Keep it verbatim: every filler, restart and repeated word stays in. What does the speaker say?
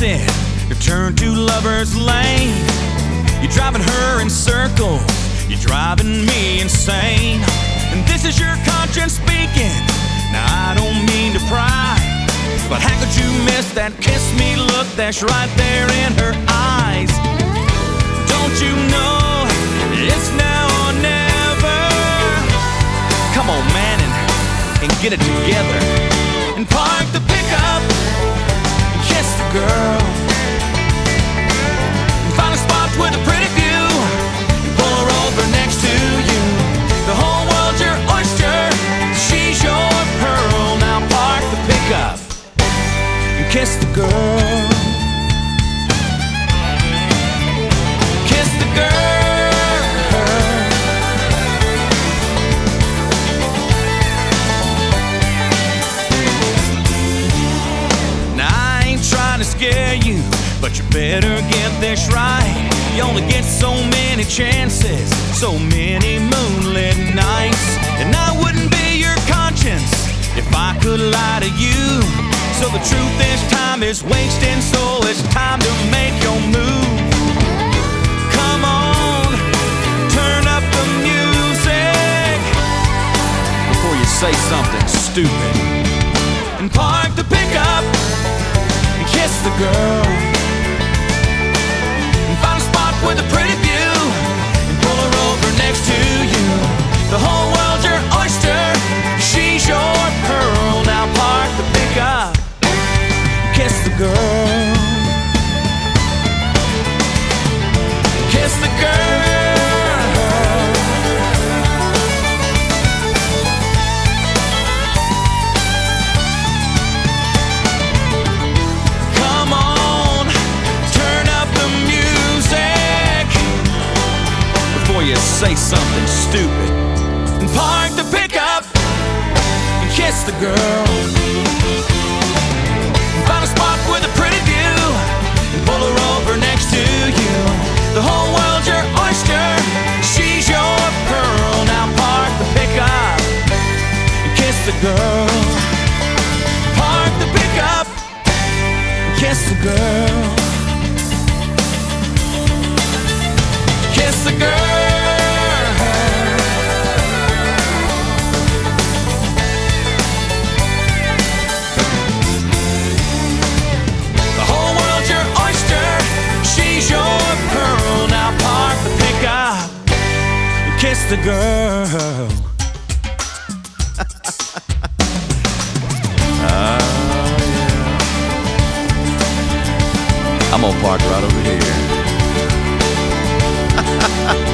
exit, you turn to Lover's Lane. You're driving her in circles, you're driving me insane. And this is your conscience speaking. Now I don't mean to pry, but how could you miss that kiss me look that's right there in her eyes? Don't you know it's now or never? Come on, man, and, and get it together. And park the pickup and kiss the girl. And find a spot with a pretty view and pull her over next to you. The whole world's your oyster, she's your pearl. Now park the pickup and kiss the girl. Kiss the girl. To scare you, but you better get this right. You only get so many chances, so many moonlit nights. And I wouldn't be your conscience if I could lie to you. So the truth this time is wasting, so it's time to make your move. Come on, turn up the music before you say something stupid. And park the pickup, kiss the girl, and find a spot with a pretty view and pull her over next to you. The whole world's your oyster, she's your pearl. Now park the pickup, kiss the girl. Kiss the girl. You say something stupid. And park the pickup and kiss the girl. And find a spot with a pretty view and pull her over next to you. The whole world's your oyster, she's your pearl. Now park the pickup and kiss the girl. Park the pickup and kiss the girl. Kiss the girl. Kiss the girl. Oh, yeah. I'm gonna park right over here.